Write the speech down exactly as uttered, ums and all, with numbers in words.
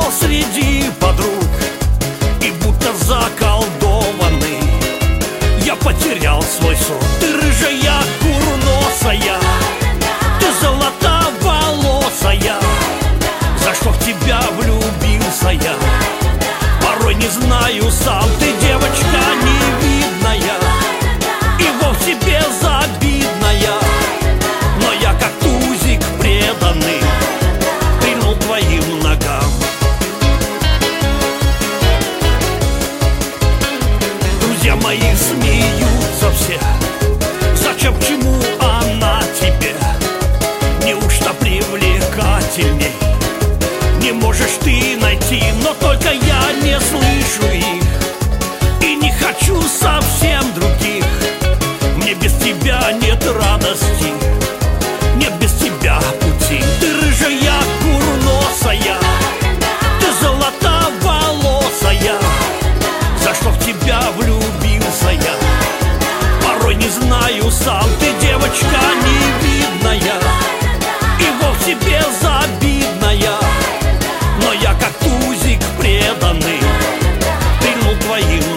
искал среди подруг, и будто заколдованный я потерял свой сон. Ты рыжая, курносая, ты золотоволосая, за что в тебя влюбился я, порой не знаю сам. Ты девочка невидная и вовсе безобидная, но я как тузик преданный прильнул к твоим ногам. Друзья мои смеются все, зачем, к чему она тебе? Неужто привлекательней не можешь ты найти? Но только я не слышу их и не хочу совсем других. Мне без тебя нет радости, нет без тебя пути. Ты рыжая, курносая, ты золотоволосая, за что в тебя влюбился я, порой не знаю сам. Ты девочка невидная и вовсе безобидная, но я как тузик преданный прильнул к твоим